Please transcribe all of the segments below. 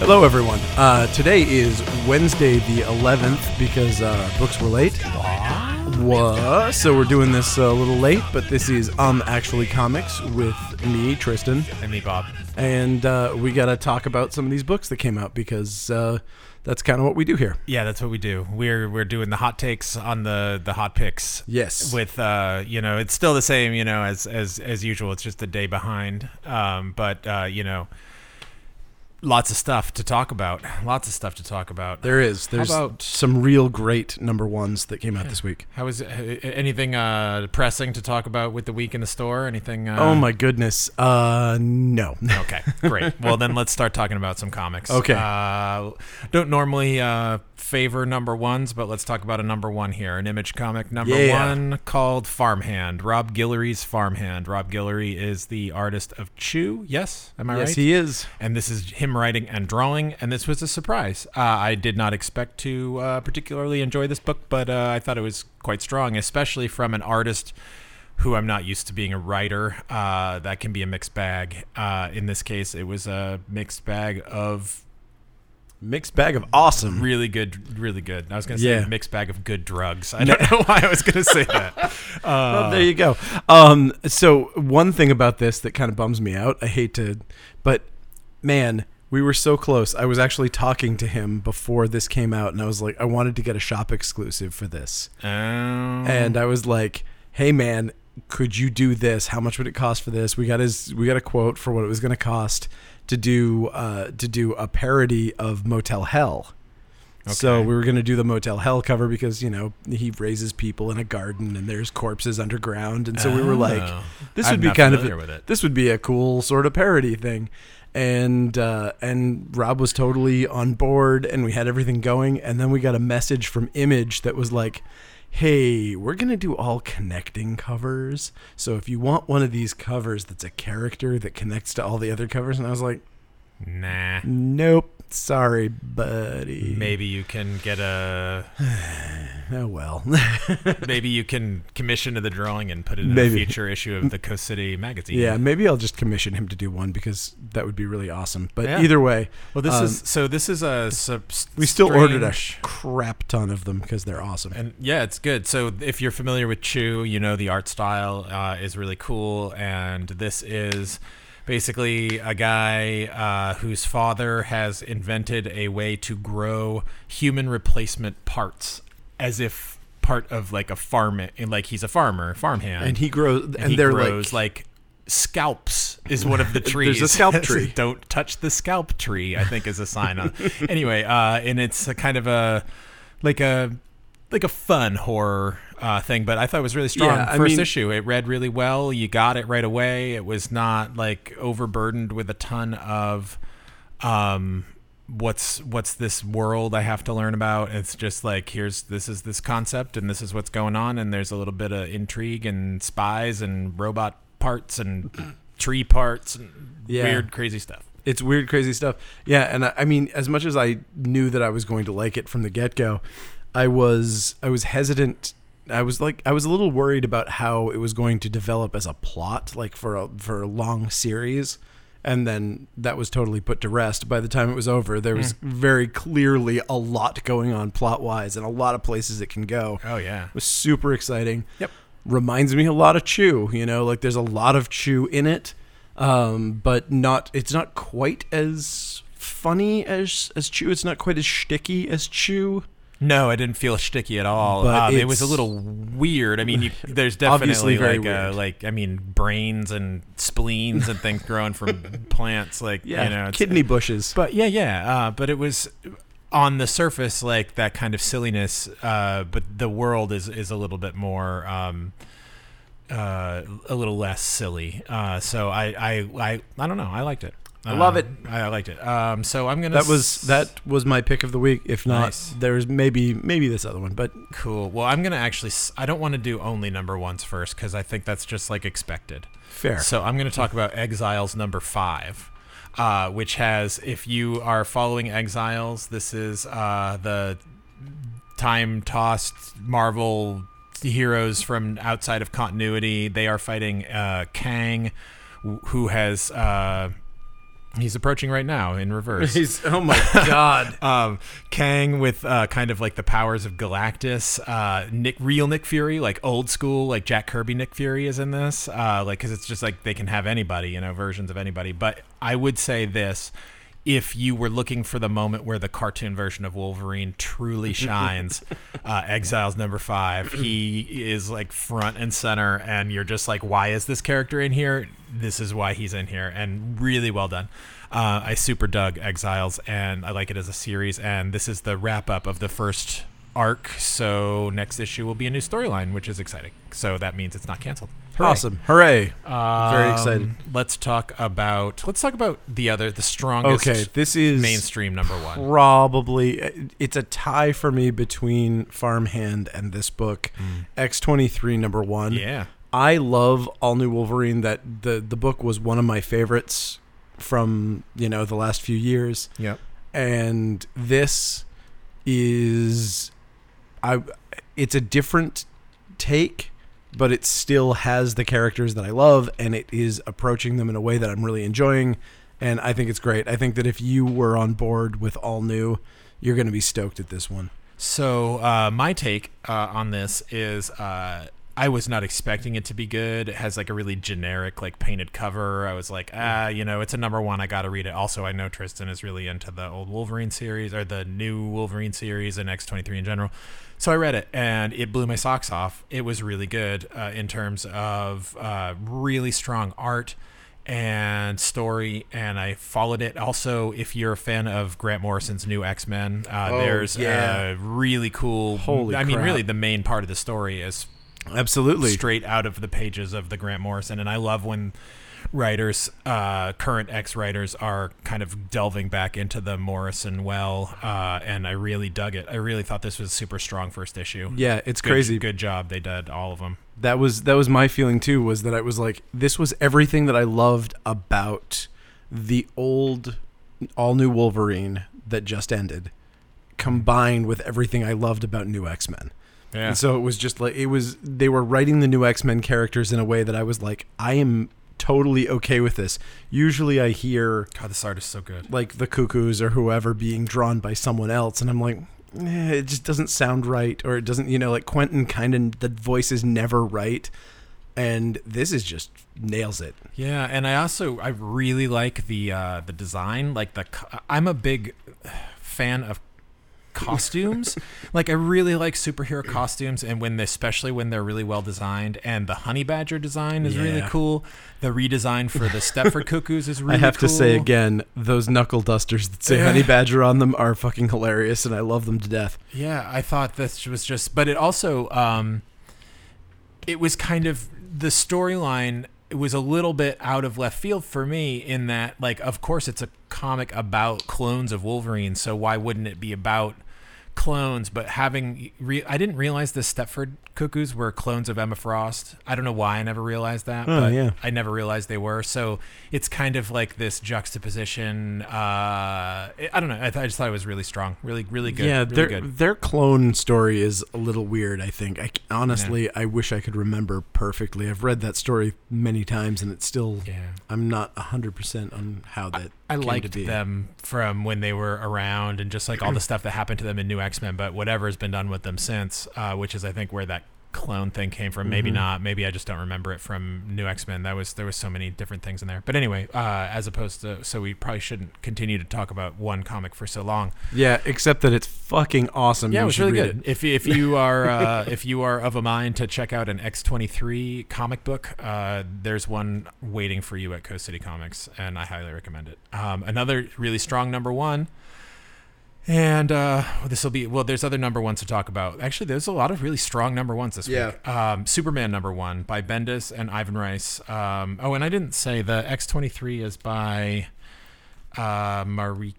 Hello, everyone. Today is Wednesday the 11th because books were late. What? So we're doing this a little late, but this is Actually Comics with me, Tristan. And me, Bob. And we got to talk about some of these books that came out because that's kind of what we do here. Yeah, that's what we do. We're doing the hot takes on the hot picks. Yes. With it's still the same, as usual. It's just a day behind. But lots of stuff to talk about. There's some real great number ones that came out this week. How is it? Anything pressing to talk about with the week in the store? Anything? Oh my goodness. No. Okay, great. Well, then let's start talking about some comics. Okay. Don't normally favor number ones, but let's talk about a number one here. An Image comic number one called Farmhand. Rob Guillory's Farmhand. Rob Guillory is the artist of Chew. Yes, am I right? Yes, he is. And this is him writing and drawing, and this was a surprise. I did not expect to particularly enjoy this book, but I thought it was quite strong, especially from an artist who I'm not used to being a writer. That can be a mixed bag. In this case, it was a mixed bag of awesome. Really good. I was going to say mixed bag of good drugs. I don't know why I was going to say that. Well, there you go. So one thing about this that kind of bums me out, but man, we were so close. I was actually talking to him before this came out, and I was like, I wanted to get a shop exclusive for this. Oh. And I was like, hey man, could you do this? How much would it cost for this? We got a quote for what it was going to cost to do a parody of Motel Hell. Okay. So we were going to do the Motel Hell cover because, he raises people in a garden and there's corpses underground. And so we were like, this would be a cool sort of parody thing. And Rob was totally on board and we had everything going. And then we got a message from Image that was like, hey, we're going to do all connecting covers. So if you want one of these covers that's a character that connects to all the other covers. And I was like, nah. Nope. Sorry, buddy. Maybe you can get a... Oh, well. Maybe you can commission the drawing and put it in a future issue of the Coast City magazine. Yeah, maybe I'll just commission him to do one because that would be really awesome. But either way... Well, this is a... we still ordered a crap ton of them because they're awesome. And yeah, it's good. So if you're familiar with Chew, the art style is really cool. And this is... basically a guy whose father has invented a way to grow human replacement parts as if part of like a farm, like he's a farmhand. And he grows, like scalps is one of the trees. There's a scalp tree. Don't touch the scalp tree, I think is a sign on. Anyway, and it's a kind of a fun horror thing, but I thought it was really strong. First issue, it read really well. You got it right away. It was not like overburdened with a ton of what's this world I have to learn about. It's just like this is this concept and this is what's going on, and there's a little bit of intrigue and spies and robot parts and tree parts and weird crazy stuff. It's weird crazy stuff. Yeah, and I mean, as much as I knew that I was going to like it from the get-go, I was hesitant. I was a little worried about how it was going to develop as a plot, like for a long series, and then that was totally put to rest. By the time it was over, there was very clearly a lot going on plot-wise and a lot of places it can go. Oh yeah, it was super exciting. Yep, reminds me a lot of Chew. Like there's a lot of Chew in it, but it's not quite as funny as Chew. It's not quite as shticky as Chew. No, I didn't feel shticky at all. It was a little weird. I mean, there's definitely brains and spleens and things growing from plants, kidney bushes. But but it was on the surface like that kind of silliness. But the world is a little bit more, a little less silly. So I don't know. I liked it. I love it. I liked it. So I'm gonna. That was my pick of the week. If not, there's maybe this other one. But cool. Well, I'm gonna actually. I don't want to do only number ones first because I think that's just like expected. Fair. So I'm gonna talk about Exiles number 5, which has. If you are following Exiles, this is the time-tossed Marvel heroes from outside of continuity. They are fighting Kang, who has He's approaching right now in reverse. Oh my god. Kang with kind of like the powers of Galactus. Real Nick Fury, like old school, like Jack Kirby Nick Fury is in this. Like, because it's just like they can have anybody, versions of anybody. But I would say this. If you were looking for the moment where the cartoon version of Wolverine truly shines, Exiles #5, he is like front and center, and you're just like, why is this character in here? This is why he's in here, and really well done. I super dug Exiles, and I like it as a series, and this is the wrap up of the first arc, so next issue will be a new storyline, which is exciting. So that means it's not canceled. Hooray. Awesome. Hooray. Very excited. Let's talk about the strongest this is mainstream #1. Probably it's a tie for me between Farmhand and this book. X-23 #1. Yeah. I love All New Wolverine. That the book was one of my favorites from, the last few years. Yep. And this is it's a different take, but it still has the characters that I love, and it is approaching them in a way that I'm really enjoying, and I think it's great. I think that if you were on board with All New, you're going to be stoked at this one. So my take on this is I was not expecting it to be good. It has like a really generic like painted cover. I was like, it's a #1. I got to read it. Also, I know Tristan is really into the old Wolverine series or the new Wolverine series and X-23 in general. So I read it, and it blew my socks off. It was really good in terms of really strong art and story, and I followed it. Also, if you're a fan of Grant Morrison's new X-Men, there's really cool... really the main part of the story is absolutely straight out of the pages of the Grant Morrison, and I love when writers, current X-writers, are kind of delving back into the Morrison well, and I really dug it. I really thought this was a super strong first issue. Yeah, it's crazy. Good job. They did all of them. That was my feeling too, was that I was like, this was everything that I loved about the old All New Wolverine that just ended, combined with everything I loved about New X-Men. Yeah. And so it was just like, they were writing the New X-Men characters in a way that I was like, I am totally okay with this. Usually I hear, God, this art is so good, like the Cuckoos or whoever being drawn by someone else, and I'm like, it just doesn't sound right, or it doesn't, like Quentin kind of, the voice is never right, and this is just nails it. Yeah, and I really like the design. Like I'm a big fan of costumes. Like I really like superhero costumes, and especially when they're really well designed, and the Honey Badger design is really cool. The redesign for the Stepford Cuckoos is really cool. I have to say again, those knuckle dusters that say Honey Badger on them are fucking hilarious, and I love them to death. Yeah, I thought this was just, but it also it was kind of the storyline. It was a little bit out of left field for me in that, like, of course it's a comic about clones of Wolverine, so why wouldn't it be about clones? But I didn't realize the Stepford Cuckoos were clones of Emma Frost. I don't know why I never realized that, but I never realized they were. So it's kind of like this juxtaposition. I don't know. I just thought it was really strong, really, really good. Yeah, really their clone story is a little weird, I think. Honestly, I wish I could remember perfectly. I've read that story many times, and it's still, I'm not 100% on how that I came liked to be. them from when they were around, and just like all the stuff that happened to them in New X-Men, but whatever's been done with them since, which is I think where that clone thing came from. Maybe not. Maybe I just don't remember it from New X-Men. There was so many different things in there. But anyway, as opposed to, so we probably shouldn't continue to talk about one comic for so long. Yeah, except that it's fucking awesome. Yeah, you it was should really read good. If you are if you are of a mind to check out an X-23 comic book, there's one waiting for you at Coast City Comics, and I highly recommend it. Another really strong #1. And this will be, there's other #1s to talk about. Actually, there's a lot of really strong #1s this week. Superman #1 by Bendis and Ivan Reis. And I didn't say the X-23 is by Mariko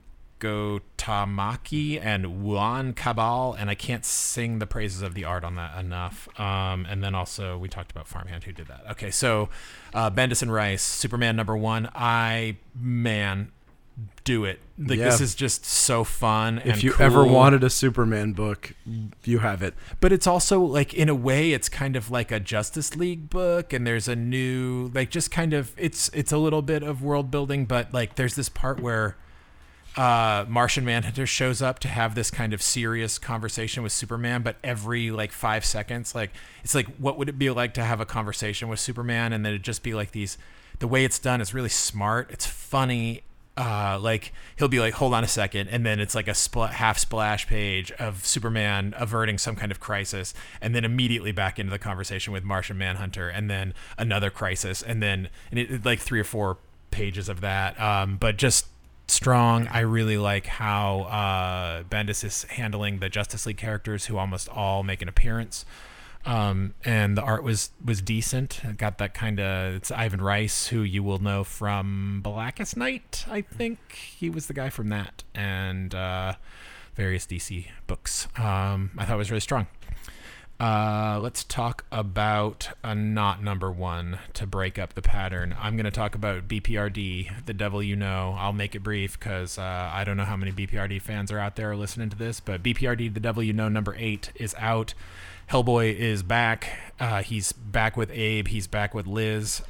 Tamaki and Juan Cabal, and I can't sing the praises of the art on that enough. And then also we talked about Farmhand, who did that. Okay, so Bendis and Reis, Superman #1. do it. Like, Yeah. this is just so fun. If and you cool. ever wanted a Superman book, you have it. But it's also like, in a way, it's kind of like a Justice League book, and there's a new, like, just kind of, it's a little bit of world building, but like there's this part where Martian Manhunter shows up to have this kind of serious conversation with Superman, but every like 5 seconds, like, it's like, what would it be like to have a conversation with Superman? And then it'd just be like the way it's done is really smart. It's funny. Like, he'll be like, hold on a second, and then it's like a half splash page of Superman averting some kind of crisis, and then immediately back into the conversation with Martian Manhunter, and then another crisis, and it like 3 or 4 pages of that. But just strong. I really like how Bendis is handling the Justice League characters, who almost all make an appearance. And the art was decent. It got that kind of, it's Ivan Rice, who you will know from Blackest Night. I think he was the guy from that, and various DC books. I thought it was really strong. Let's talk about a not number one to break up the pattern. I'm going to talk about BPRD, The Devil You Know. I'll make it brief because I don't know how many BPRD fans are out there listening to this, but BPRD, The Devil You Know, number 8 is out. Hellboy is back. He's back with Abe. He's back with Liz.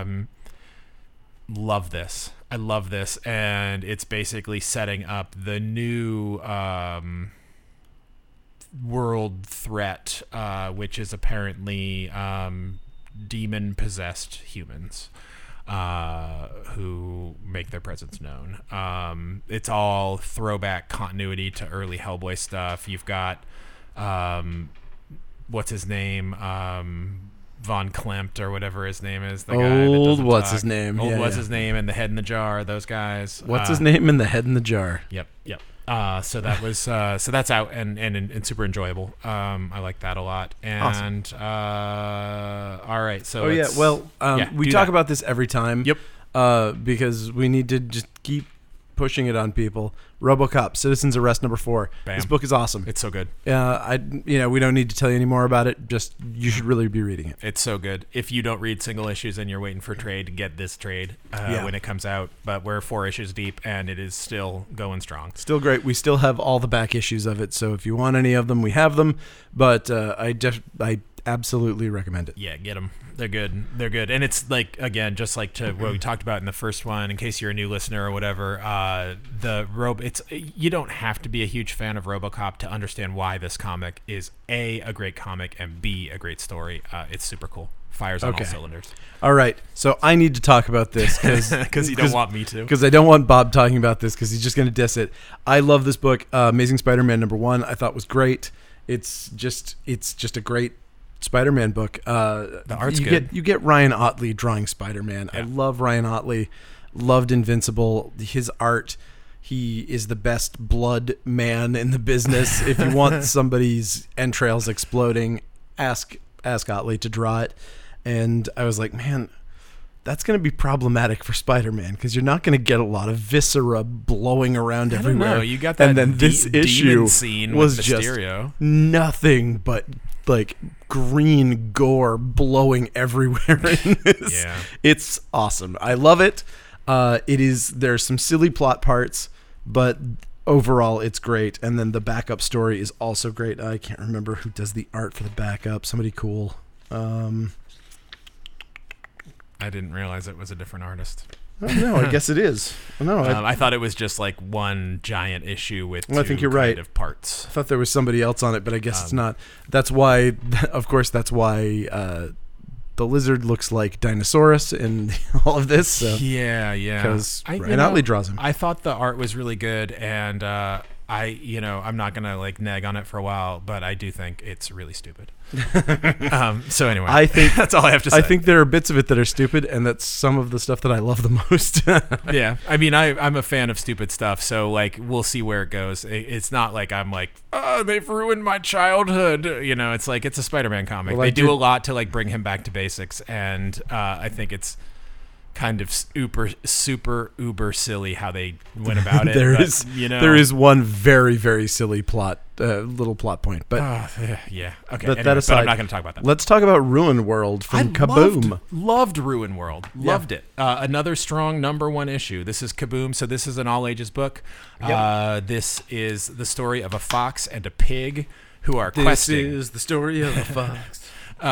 Love this. I love this. And it's basically setting up the new world threat, which is apparently demon-possessed humans who make their presence known. It's all throwback continuity to early Hellboy stuff. You've got... what's his name? Von Klempt or whatever his name is. The guy that doesn't what's talk. his name? Old Yeah, what's yeah. his name, and the head in the jar. Those guys. What's his name in the head in the jar? Yep. So that was so that's out and super enjoyable. I like that a lot. And all right. So We do talk that. about this every time. Yep. Because we need to just keep pushing it on people. RoboCop, Citizen's Arrest number 4. Bam. This book is awesome. It's so good. We don't need to tell you any more about it. Just you should really be reading it. It's so good. If you don't read single issues and you're waiting for trade, get this trade when it comes out. But we're 4 issues deep, and it is still going strong. Still great. We still have all the back issues of it, so if you want any of them, we have them. But I absolutely recommend it. Yeah, get them. They're good. And it's like, again, just like to what we talked about in the first one, in case you're a new listener or whatever, you don't have to be a huge fan of RoboCop to understand why this comic is A, a great comic, and B, a great story. It's super cool. Fires on all cylinders. All right, so I need to talk about this Because you don't want me to. Because I don't want Bob talking about this because he's just going to diss it. I love this book. Amazing Spider-Man number 1 I thought was great. It's just a great Spider-Man book. The art's good. You get Ryan Ottley drawing Spider-Man. Yeah. I love Ryan Ottley. Loved Invincible. His art, he is the best blood man in the business. If you want somebody's entrails exploding, ask Ottley to draw it. And I was like, man, that's going to be problematic for Spider-Man because you're not going to get a lot of viscera blowing around everywhere. I don't know. You got that and then this issue scene was with just Mysterio. nothing but like green gore blowing everywhere in this. Yeah. It's awesome. I love it. There's some silly plot parts, but overall it's great. And then the backup story is also great. I can't remember who does the art for the backup. Somebody cool. I didn't realize it was a different artist. Oh, no, I guess it is. No, I thought it was just like one giant issue with two I think you're right. kind of parts. I thought there was somebody else on it, but I guess it's not. That's why, the lizard looks like Dinosaurus in all of this. So. Yeah. Because Ryan Ottley draws him. I thought the art was really good, and I'm not gonna like nag on it for a while, but I do think it's really stupid. So anyway, I think that's all I have to say. I think there are bits of it that are stupid, and that's some of the stuff that I love the most. Yeah, I mean, I'm a fan of stupid stuff, so like we'll see where it goes. It's not like I'm like, oh, they've ruined my childhood. It's like it's a Spider-Man comic. Well, they do a lot to like bring him back to basics, and I think it's kind of super uber silly how they went about it. There but, is you know, there is one very, very silly little plot point, but yeah. Okay. But Anyway, that aside, but I'm not going to talk about that. let's talk about Ruin World from Kaboom. Loved Ruin World. Loved it. Another strong #1 issue. This is Kaboom. So this is an all ages book. This is the story of a fox and a pig who are questing. This is the story of a fox.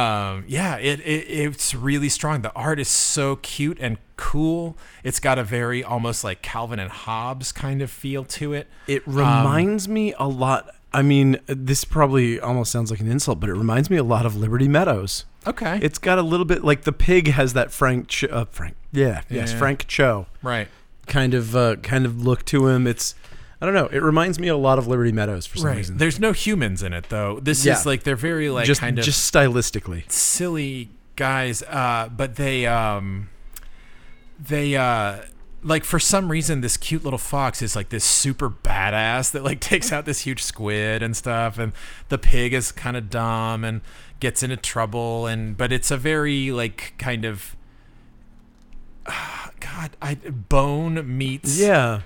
It's really strong. The art is so cute and cool. It's got a very almost like Calvin and Hobbes kind of feel to it. It reminds me a lot. I mean, this probably almost sounds like an insult, but it reminds me a lot of Liberty Meadows. Okay. It's got a little bit like the pig has that Frank Cho Right. kind of look to him. It's, I don't know. It reminds me a lot of Liberty Meadows for some reason. There's no humans in it though. This is like they're very like just kind of just stylistically silly guys. But they like for some reason this cute little fox is like this super badass that like takes out this huge squid and stuff, and the pig is kind of dumb and gets into trouble, but it's a very like kind of Bone meets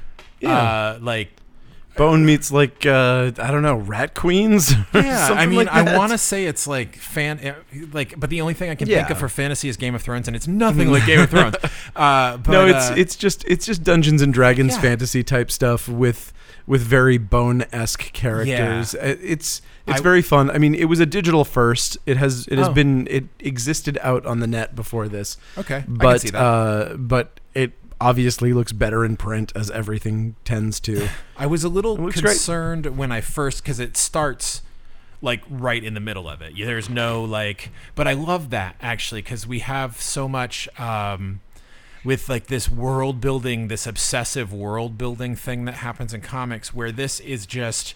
like Bone meets like I don't know, Rat Queens. Yeah, I mean, like I want to say it's like but the only thing I can think of for fantasy is Game of Thrones, and it's nothing like Game of Thrones. But, no, it's just Dungeons and Dragons fantasy type stuff with very Bone-esque characters. Yeah. It's very fun. I mean, it was a digital first. It existed out on the net before this. Okay, but I can see that. But it obviously looks better in print, as everything tends to. I was a little concerned when I first, because it starts like right in the middle of it. There's no like, but I love that actually, because we have so much with like this world building, this obsessive world building thing that happens in comics, where this is just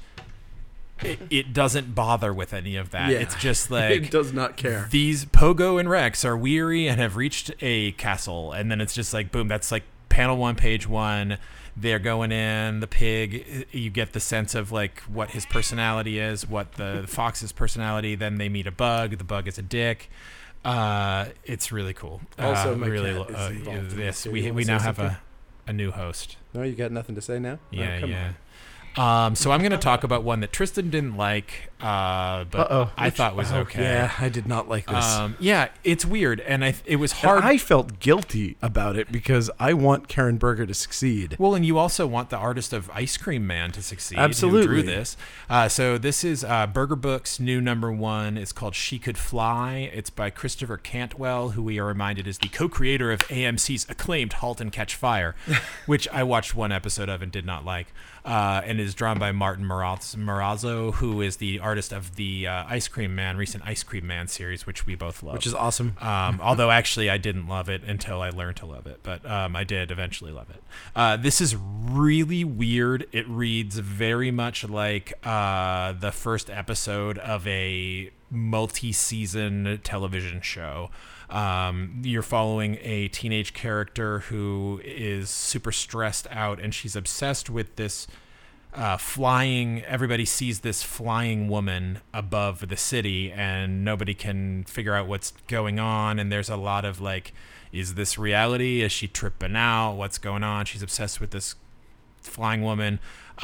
it doesn't bother with any of that. It's just like it does not care. These Pogo and Rex are weary and have reached a castle, and then it's just like boom, that's like panel 1, page 1. They're going in. The pig, you get the sense of like what his personality is, what the fox's personality. Then they meet a bug. The bug is a dick. It's really cool. Also, my really, cat is involved in yes, this. we now have a new host. No, you got nothing to say now? Yeah, come yeah. So I'm going to talk about one that Tristan didn't like, but I thought was okay. Yeah, I did not like this. Yeah, it's weird, and it was hard. And I felt guilty about it because I want Karen Berger to succeed. Well, and you also want the artist of Ice Cream Man to succeed. Absolutely. Who drew this. So this is Berger Books' new #1. It's called She Could Fly. It's by Christopher Cantwell, who we are reminded is the co-creator of AMC's acclaimed *Halt and Catch Fire*, which I watched one episode of and did not like. And is drawn by Martin Morazzo, who is the artist of the recent Ice Cream Man series, which we both love. Which is awesome. Although actually I didn't love it until I learned to love it, but I did eventually love it. This is really weird. It reads very much like the first episode of a multi-season television show. You're following a teenage character who is super stressed out, and she's obsessed with this flying. Everybody sees this flying woman above the city, and nobody can figure out what's going on. And there's a lot of like, is this reality? Is she tripping out? What's going on? She's obsessed with this flying woman.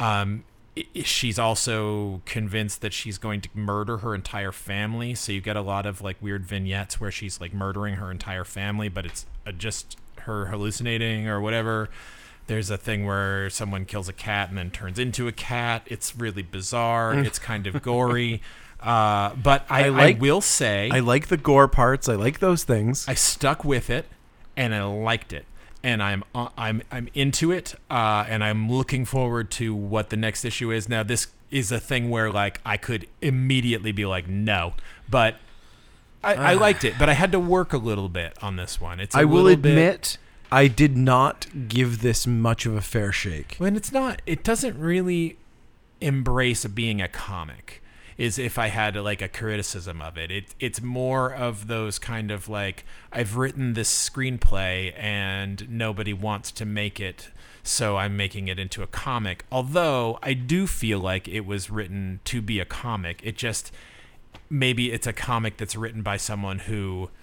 She's also convinced that she's going to murder her entire family. So you get a lot of like weird vignettes where she's like murdering her entire family, but it's just her hallucinating or whatever. There's a thing where someone kills a cat and then turns into a cat. It's really bizarre. It's kind of gory. But I will say, I like the gore parts. I like those things. I stuck with it and I liked it. And I'm into it, and I'm looking forward to what the next issue is. Now, this is a thing where like I could immediately be like, no, but I liked it. But I had to work a little bit on this one. I will admit, I did not give this much of a fair shake. When it doesn't really embrace being a comic. Is if I had like a criticism of it. It's more of those kind of like, I've written this screenplay and nobody wants to make it, so I'm making it into a comic. Although I do feel like it was written to be a comic. It just, maybe it's a comic that's written by someone who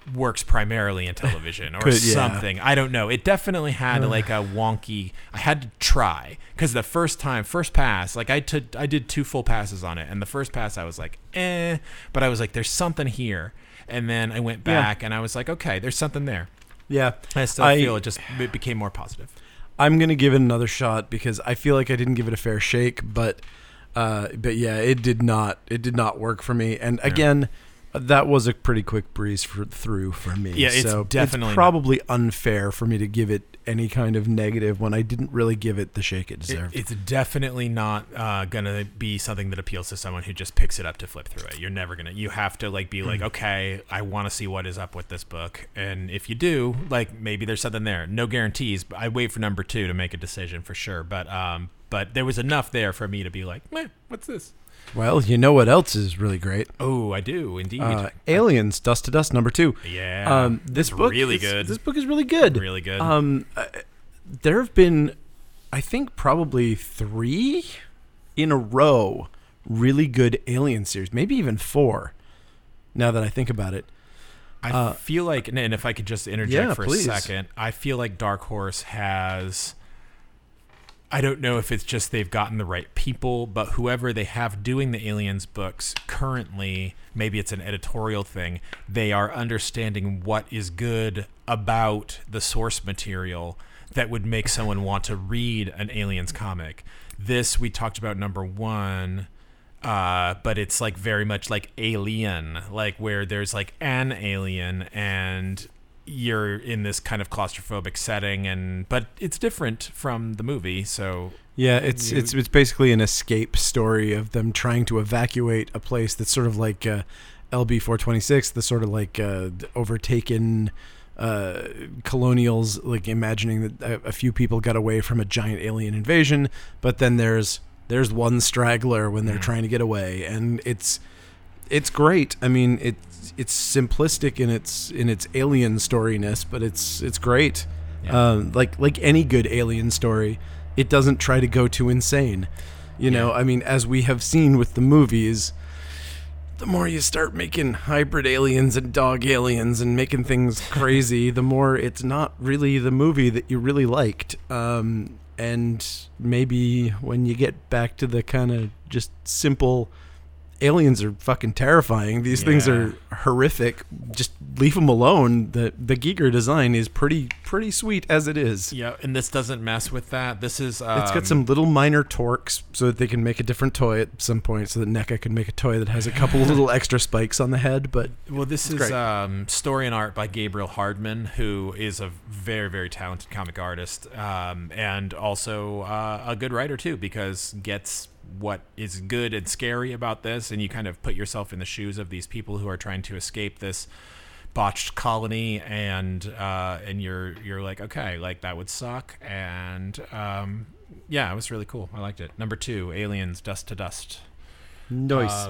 works primarily in television or Could, yeah. something. I don't know. It definitely had like a wonky. I had to try because the first pass, like I did 2 full passes on it, and the first pass I was like, but I was like, there's something here, and then I went back and I was like, okay, there's something there. Yeah, I still feel it became more positive. I'm gonna give it another shot because I feel like I didn't give it a fair shake, but yeah, it did not work for me. And again, that was a pretty quick breeze through for me. Yeah, it's so definitely it's probably unfair for me to give it any kind of negative when I didn't really give it the shake it deserved. It's definitely not gonna be something that appeals to someone who just picks it up to flip through it. You're never gonna. You have to like be like, okay, I want to see what is up with this book, and if you do, like maybe there's something there. No guarantees, but I wait for number 2 to make a decision for sure. But there was enough there for me to be like, what's this? Well, you know what else is really great? Oh, I do indeed. Aliens, Dust to Dust, number 2. Yeah, this book really good. This book is really good. Really good. There have been, I think, probably 3 in a row really good Alien series, maybe even 4. Now that I think about it, I feel like, and if I could just interject for please. a second, I feel like Dark Horse has. I don't know if it's just they've gotten the right people, but whoever they have doing the Aliens books currently, maybe it's an editorial thing, they are understanding what is good about the source material that would make someone want to read an Aliens comic. This, we talked about number 1, but it's like very much like Alien, like where there's like an alien and you're in this kind of claustrophobic setting, but it's different from the movie. So yeah, it's basically an escape story of them trying to evacuate a place that's sort of like LB-426, the sort of like overtaken colonials, like imagining that a few people got away from a giant alien invasion, but then there's one straggler when they're trying to get away, and it's great. I mean, it's simplistic in its alien storyness, but it's great. Yeah. Like any good alien story, it doesn't try to go too insane. You know, I mean, as we have seen with the movies, the more you start making hybrid aliens and dog aliens and making things crazy, the more it's not really the movie that you really liked. And maybe when you get back to the kind of just simple, aliens are fucking terrifying. These things are horrific. Just leave them alone. The Giger design is pretty sweet as it is. Yeah, and this doesn't mess with that. This is it's got some little minor torques so that they can make a different toy at some point, so that NECA can make a toy that has a couple little extra spikes on the head. But this is story and art by Gabriel Hardman, who is a very, very talented comic artist, and also a good writer too, because gets what is good and scary about this, and you kind of put yourself in the shoes of these people who are trying to escape this botched colony, and you're like, okay, like that would suck, and it was really cool. I liked it. Number 2, Aliens, Dust to Dust. Nice.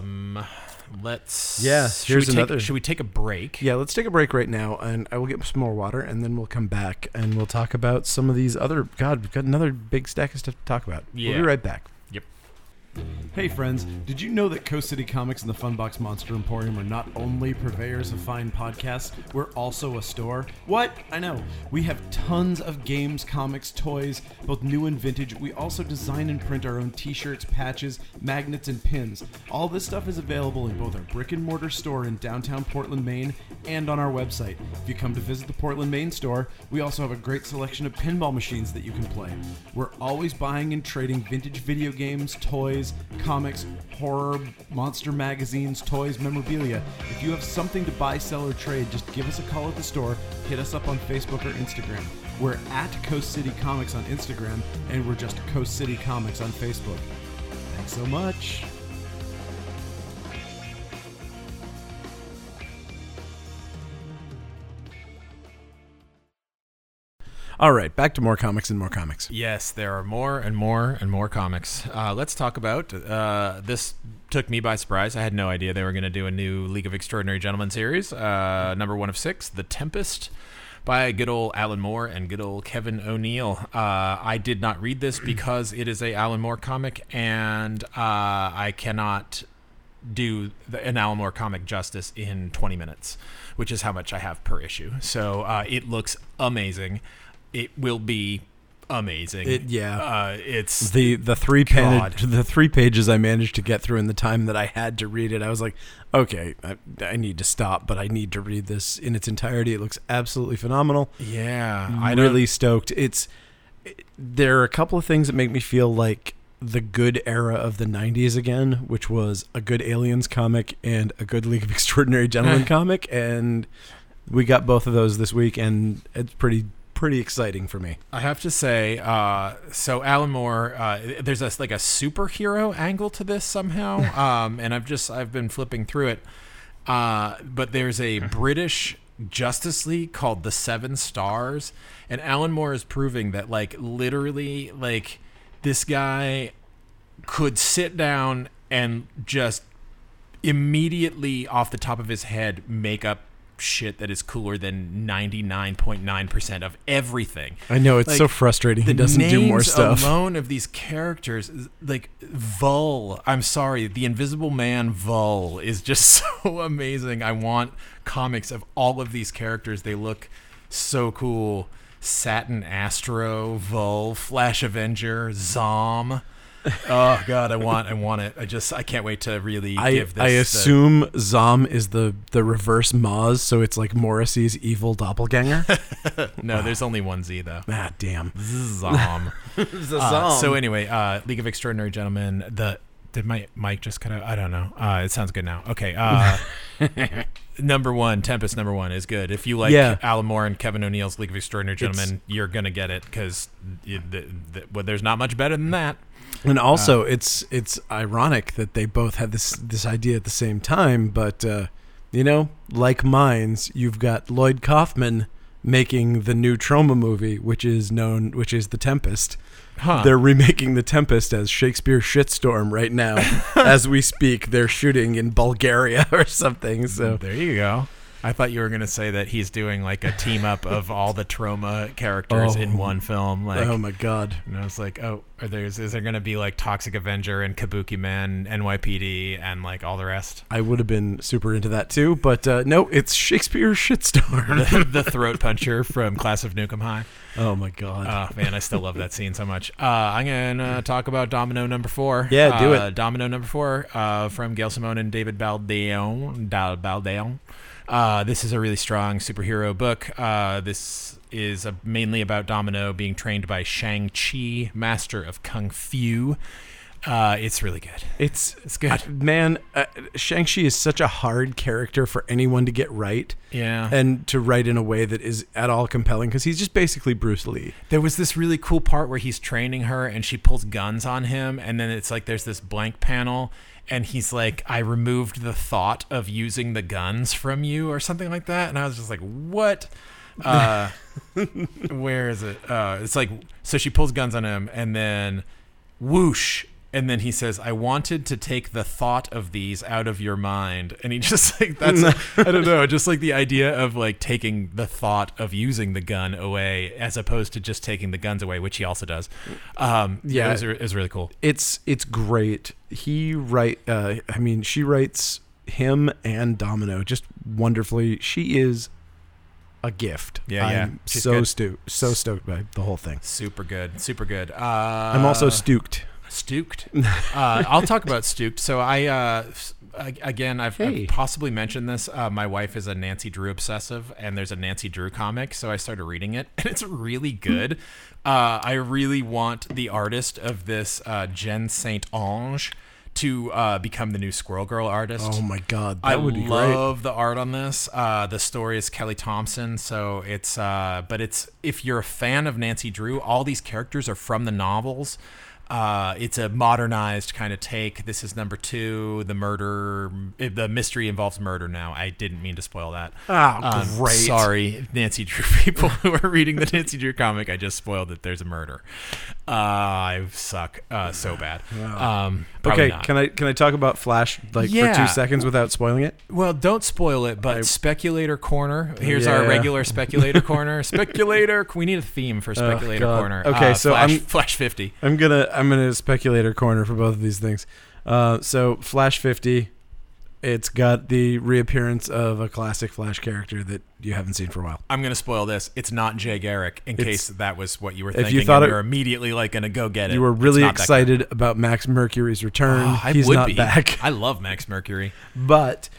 Should we take a break? Yeah, let's take a break right now, and I will get some more water, and then we'll come back and we'll talk about some of these other. God, we've got another big stack of stuff to talk about. Yeah. We'll be right back. Yep. Hey friends, did you know that Coast City Comics and the Funbox Monster Emporium are not only purveyors of fine podcasts, we're also a store? What? I know. We have tons of games, comics, toys, both new and vintage. We also design and print our own t-shirts, patches, magnets, and pins. All this stuff is available in both our brick and mortar store in downtown Portland, Maine, and on our website. If you come to visit the Portland, Maine store, we also have a great selection of pinball machines that you can play. We're always buying and trading vintage video games, toys, comics, horror, monster magazines, toys, memorabilia. If you have something to buy, sell, or trade, just give us a call at the store, hit us up on Facebook or Instagram. We're at Coast City Comics on Instagram, and we're just Coast City Comics on Facebook. Thanks so much. All right, back to more comics and more comics. Yes, there are more and more and more comics. Let's talk about this. Took me by surprise. I had no idea they were going to do a new League of Extraordinary Gentlemen series. Number 1 of 6, The Tempest, by good old Alan Moore and good old Kevin O'Neill. I did not read this because it is a Alan Moore comic, and I cannot do an Alan Moore comic justice in 20 minutes, which is how much I have per issue. So it looks amazing. It will be amazing. It's the 3 pages I managed to get through in the time that I had to read it. I was like, okay, I need to stop, but I need to read this in its entirety. It looks absolutely phenomenal. Yeah, I'm really stoked. There are a couple of things that make me feel like the good era of the 90s again, which was a good Aliens comic and a good League of Extraordinary Gentlemen comic, and we got both of those this week, and it's pretty exciting for me. I have to say, so Alan Moore, there's a superhero angle to this somehow, and I've been flipping through it, but there's a British Justice League called the Seven Stars, and Alan Moore is proving that literally this guy could sit down and just immediately off the top of his head make up shit that is cooler than 99.9% of everything. I know, it's so frustrating. He doesn't do more stuff. The names alone of these characters, Vull. I'm sorry, the Invisible Man Vull is just so amazing. I want comics of all of these characters. They look so cool. Satin Astro, Vull, Flash Avenger, Zom. Oh God, I want it. I can't wait to really give this. I assume Zom is the reverse Moz, so it's like Morrissey's evil doppelganger. No, there's only one Z though. Ah, damn. Zom. Zom. So anyway, League of Extraordinary Gentlemen. Did my mic just cut out? I don't know. It sounds good now. Okay. Number 1, Tempest number 1 is good. If you like Alan Moore and Kevin O'Neill's League of Extraordinary Gentlemen, you're gonna get it because there's not much better than that. And also, it's ironic that they both had this idea at the same time. But like Minds, you've got Lloyd Kaufman making the new Troma movie, which is The Tempest. Huh. They're remaking The Tempest as Shakespeare Shitstorm right now. As we speak, they're shooting in Bulgaria or something. So there you go. I thought you were going to say that he's doing a team up of all the Troma characters in one film. Oh my God. And I was like, is there going to be Toxic Avenger and Kabuki Man, NYPD, and all the rest? I would have been super into that too, but no, it's Shakespeare Shitstorm. The throat puncher from Class of Nukem High. Oh my God. Oh man, I still love that scene so much. I'm going to talk about Domino number 4. Yeah, do it. Domino number 4 from Gail Simone and David Baldeón. This is a really strong superhero book. This is mainly about Domino being trained by Shang-Chi, master of Kung Fu. It's really good. It's good. Man, Shang-Chi is such a hard character for anyone to get right. Yeah. And to write in a way that is at all compelling, because he's just basically Bruce Lee. There was this really cool part where he's training her and she pulls guns on him, and then it's there's this blank panel, and he's like, I removed the thought of using the guns from you or something like that. And I was just like, what? Where is it? It's so she pulls guns on him and then whoosh. And then he says, I wanted to take the thought of these out of your mind. And he just that's, I don't know, just the idea of taking the thought of using the gun away as opposed to just taking the guns away, which he also does. Yeah. It was really cool. It's great. She writes him and Domino just wonderfully. She is a gift. I'm so stoked by the whole thing. Super good. I'm also Stooked. I'll talk about Stooked. So I've possibly mentioned this. My wife is a Nancy Drew obsessive, and there's a Nancy Drew comic, so I started reading it, and it's really good. I really want the artist of this, Jen St. Ange, to become the new Squirrel Girl artist. Oh my God, that would be great. I love the art on this. The story is Kelly Thompson, so it's if you're a fan of Nancy Drew, all these characters are from the novels. It's a modernized kind of take. This is number 2. The mystery involves murder now. I didn't mean to spoil that. Oh, great. Sorry, Nancy Drew people who are reading the Nancy Drew comic. I just spoiled that there's a murder. I suck so bad. Wow. Okay, not. can I talk about Flash for 2 seconds without spoiling it? Well, don't spoil it, but Speculator Corner. Here's our regular Speculator Corner. Speculator. We need a theme for Speculator Corner. Okay, so Flash 50. I'm gonna Speculator Corner for both of these things. So Flash 50, It's got the reappearance of a classic Flash character that you haven't seen for a while. I'm going to spoil this. It's not Jay Garrick, in case that was what you were If thinking. you thought and it- you're immediately like going to go get it. You were really It's not that excited about Max Mercury's return. good. Oh, I He's would not be. back. I love Max Mercury. But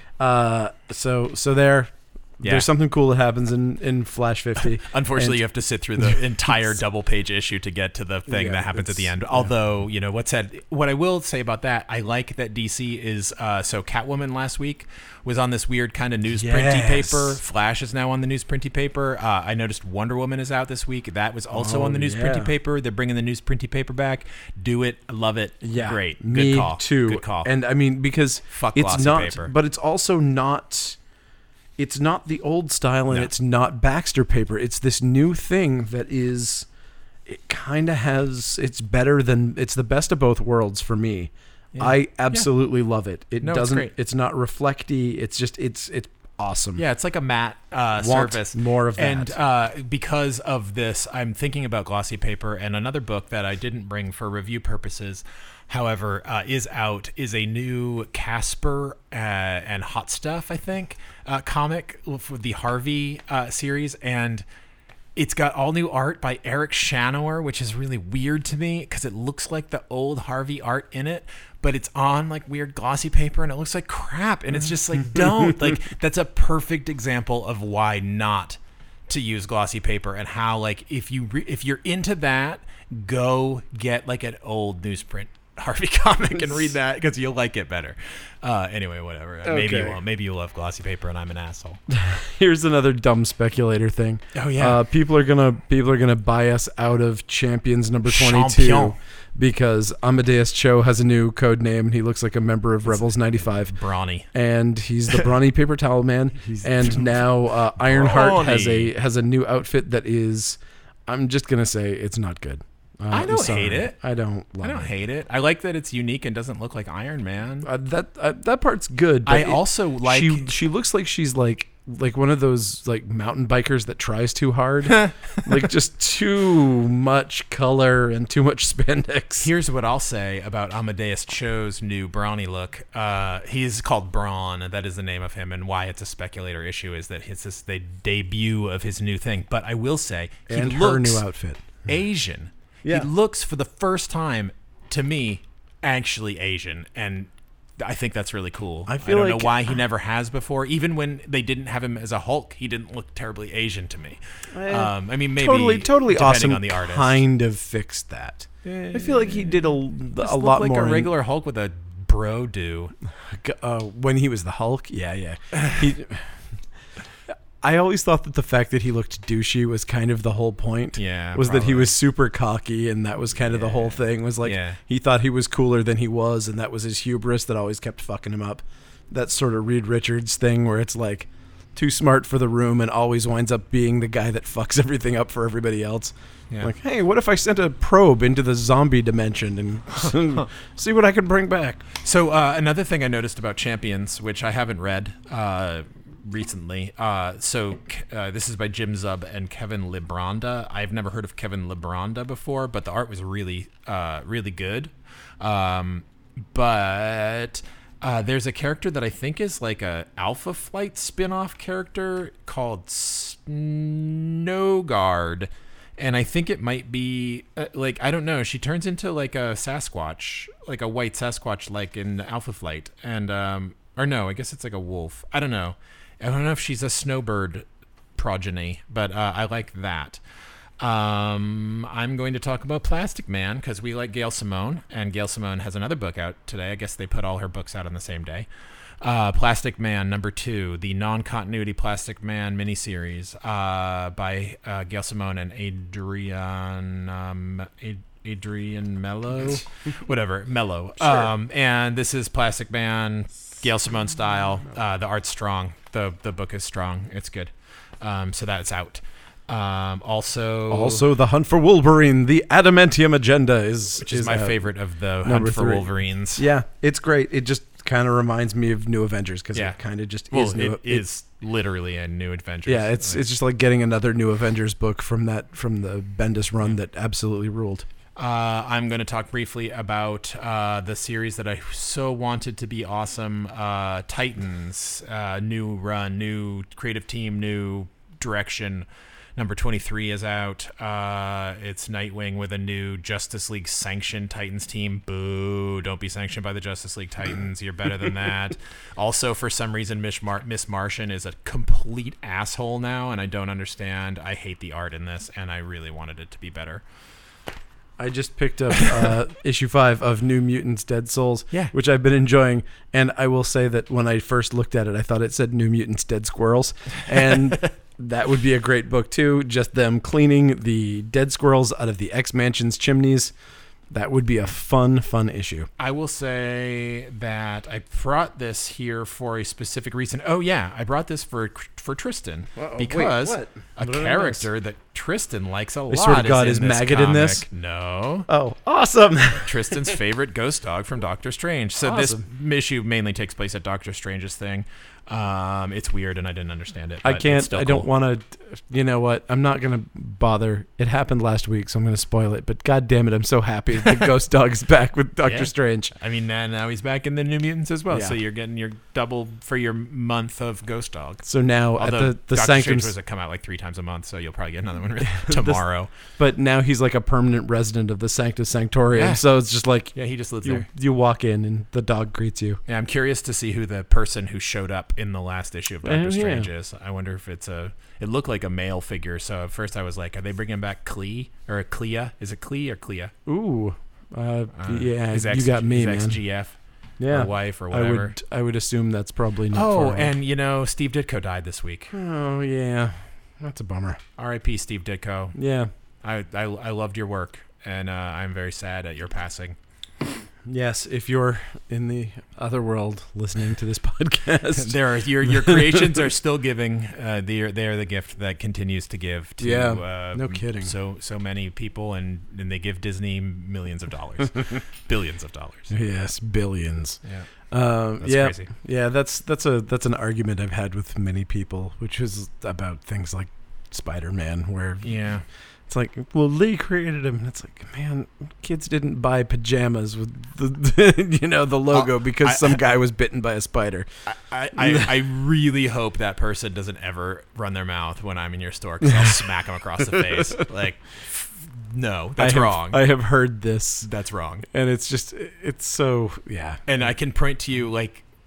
so there. Yeah. There's something cool that happens in Flash 50. Unfortunately, And- you have to sit through the entire double-page issue to get to the thing Yeah, that happens at the it's- end. yeah. Although, what I will say about that, I like that DC is so Catwoman last week was on this weird kind of newsprinty Yes. paper. Flash is now on the newsprinty paper. I noticed Wonder Woman is out this week. That was also on the newsprinty yeah. paper. They're bringing the newsprinty paper back. Do it. I love it. Yeah, Great. Good me call. too. Good call. And I mean, because Fuck it's glossy not, paper. but it's also not. It's not the old style, and No. it's not Baxter paper. It's this new thing that is. It kind of has. It's better than. It's the best of both worlds for me. Yeah. I absolutely love it. It No, it's doesn't. great. It's not reflecty. It's just. It's awesome. Yeah, it's like a matte Want surface. more of that. And because of this, I'm thinking about glossy paper, and another book that I didn't bring for review purposes, however, is out, is a new Casper and Hot Stuff, I think, comic for the Harvey series, and it's got all new art by Eric Shanower, which is really weird to me because it looks like the old Harvey art in it, but it's on like weird glossy paper and it looks like crap. And it's just like, don't. Like, that's a perfect example of why not to use glossy paper, and how, like, if you're into that, go get like an old newsprint Harvey comic and read that because you'll like it better. Anyway, whatever. Maybe you Okay. won't. Maybe you love glossy paper and I'm an asshole. Here's another dumb speculator thing. Oh, yeah. People are gonna buy us out of Champions number 22 Champion. because Amadeus Cho has a new code name and he looks like a member of Rebels 95. Brawny. And he's the brawny paper towel man. And now Ironheart Brawny. has a new outfit that is. I'm just gonna say it's not good. I I'm don't sorry. hate it. I don't love I don't it. hate it. I like that it's unique and doesn't look like Iron Man. That part's good. But I also like. she looks like she's like one of those like mountain bikers that tries too hard, like just too much color and too much spandex. Here's what I'll say about Amadeus Cho's new Brawny look. He's called Brawn. That is the name of him, and why it's a speculator issue is that it's just the debut of his new thing. But I will say, he And looks her new outfit. Asian. Yeah. He looks for the first time to me actually Asian, and I think that's really cool. I feel don't like- know why he never has before. Even when they didn't have him as a Hulk, he didn't look terribly Asian to me. I mean, maybe Totally depending awesome. on the artist. Kind of fixed that. I feel like he did a Just looked lot like more a in- regular Hulk with a bro do. when he was the Hulk. Yeah. I always thought that the fact that he looked douchey was kind of the whole point. Yeah, was that he probably. was super cocky, and that was kind of the whole thing. Was like Yeah. he thought he was cooler than he was, and that was his hubris that always kept fucking him up. That sort of Reed Richards thing, where it's like too smart for the room, and always winds up being the guy that fucks everything up for everybody else. Yeah. Like, hey, what if I sent a probe into the zombie dimension and see what I can bring back? So another thing I noticed about Champions, which I haven't read recently. This is by Jim Zub and Kevin Libranda. I've never heard of Kevin Libranda before, but the art was really, really good. But there's a character that I think is like a Alpha Flight spin-off character called Snowguard. And I think it might be I don't know. She turns into like a Sasquatch, like a white Sasquatch, like in Alpha Flight, and or no, I guess it's like a wolf. I don't know. I don't know if she's a snowbird progeny, but I like that. I'm going to talk about Plastic Man because we like Gail Simone, and Gail Simone has another book out today. I guess they put all her books out on the same day. Plastic Man #2, the non-continuity Plastic Man miniseries by Gail Simone and Adrian Mello, whatever, Mello. Sure. And this is Plastic Man, Gail Simone style. The art's strong. The book is strong. It's good. So that's out. Also, The Hunt for Wolverine, the Adamantium Agenda is my out. favorite of the Number Hunt for 3. Wolverines. Yeah, it's great. It just kind of reminds me of New Avengers because Yeah. it kind of just Well, is new. it is literally a New Adventures. Yeah, it's just like getting another New Avengers book from the Bendis run that absolutely ruled. I'm going to talk briefly about the series that I so wanted to be awesome, Titans. New run, new creative team, new direction. Number 23 is out. It's Nightwing with a new Justice League sanctioned Titans team. Boo! Don't be sanctioned by the Justice League Titans. You're better than that. Also, for some reason, Miss Martian is a complete asshole now, and I don't understand. I hate the art in this, and I really wanted it to be better. I just picked up issue 5 of New Mutants Dead Souls, Yeah. which I've been enjoying. And I will say that when I first looked at it, I thought it said New Mutants Dead Squirrels. And that would be a great book, too. Just them cleaning the dead squirrels out of the X-Mansion's chimneys. That would be a fun issue. I will say that I brought this here for a specific reason. Oh, yeah. I brought this for Tristan. Because wait, what? A What did I character that Tristan likes a lot swear to God, is is in this Maggot in comic. this? No. Oh, awesome. Tristan's favorite ghost dog from Doctor Strange. So Awesome. this issue mainly takes place at Doctor Strange's thing. It's weird and I didn't understand it. I but it's can't. still I don't cool. want to. You know what? I'm not going to bother. It happened last week, so I'm going to spoil it. But God damn it, I'm so happy that the Ghost Dog's back with Doctor Yeah. Strange. I mean, now he's back in the New Mutants as well. Yeah. So you're getting your double for your month of Ghost Dog. So now Although at the Doctor Sanctum, Strange was to come out like 3 times a month, so you'll probably get another one tomorrow. but now he's like a permanent resident of the Sanctus Sanctorium. Yeah. So it's just like Yeah, he just lives you there. you walk in and the dog greets you. Yeah, I'm curious to see who the person who showed up in the last issue of Doctor yeah. Strange is. I wonder if it looked like a male figure. So at first I was like, are they bringing back Clea or Clea? Is it Clea or Clea? Ooh, yeah, His you got me, man. ex-GF Yeah, or wife or whatever. I would assume that's probably not. Oh, forward. and Steve Ditko died this week. Oh yeah, that's a bummer. R.I.P. Steve Ditko. Yeah. I loved your work, and I'm very sad at your passing. Yes, if you're in the other world listening to this podcast, Your creations are still giving. They're the gift that continues to give to Yeah, no kidding. So many people, and they give Disney millions of dollars, billions of dollars. yes, billions. Yeah, That's that's crazy. Yeah, that's an argument I've had with many people, which is about things like Spider-Man, where Yeah. it's like, well, Lee created him, and it's like, man, kids didn't buy pajamas with the the logo because some guy was bitten by a spider. I really hope that person doesn't ever run their mouth when I'm in your store because I'll smack them across the face. Like, no, that's wrong. I have heard this, That's wrong. and it's so yeah. And I can point to you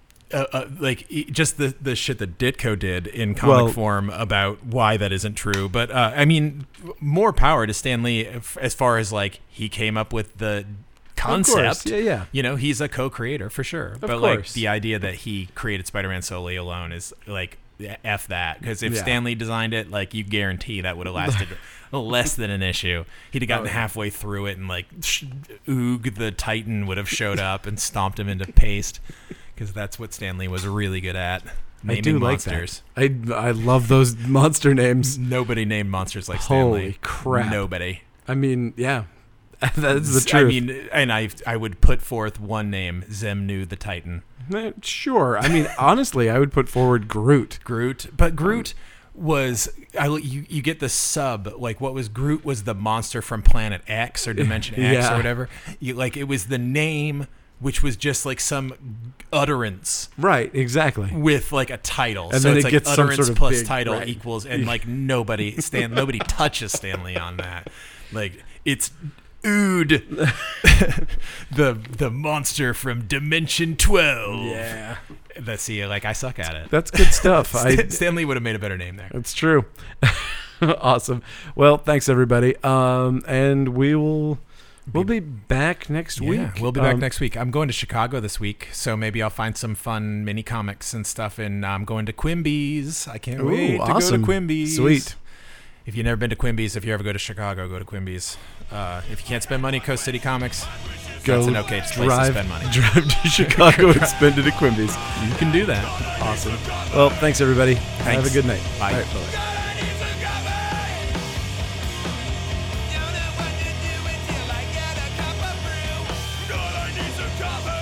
just the shit that Ditko did in comic form about why that isn't true. But I mean, more power to Stan Lee as far as like he came up with the concept. Yeah. You know, he's a co-creator for sure. But course. like the idea that he created Spider-Man solely alone is like F that, because if Stan Lee designed it, like you guarantee that would have lasted less than an issue. He'd have gotten halfway through it and like Oog the Titan would have showed up and stomped him into paste. Because that's what Stan Lee was really good at. Naming I do monsters. like that. I love those monster names. Nobody named monsters like Stan Holy Lee. crap. Nobody. I mean, yeah, that's the truth. I mean, and I would put forth one name, Zemnu the Titan. Sure. I mean, honestly, I would put forward Groot. But Groot was you get the sub, like what was Groot was the monster from Planet X or Dimension X or whatever. It was the name, which was just like some utterance, Right, exactly. with like a title. And So then it's it like gets some utterance sort of plus big- title right. equals, and like nobody touches Stanley on that. Like it's Ood, the monster from Dimension 12. Yeah. Let's see, like I suck at it. That's good stuff. Stanley would have made a better name there. That's true. Awesome. Well, thanks everybody. And we'll be back next week. We'll be back next week. I'm going to Chicago this week, so maybe I'll find some fun mini comics and stuff. And I'm going to Quimby's. I can't wait to awesome. go to Quimby's. Sweet. If you've never been to Quimby's, if you ever go to Chicago, go to Quimby's. If you can't spend money at Coast City Comics, that's an okay place to spend money. Drive to Chicago and spend it at Quimby's. You can do that. Awesome. Well, thanks everybody. Have a good night. Bye. All right, bye-bye. Cover.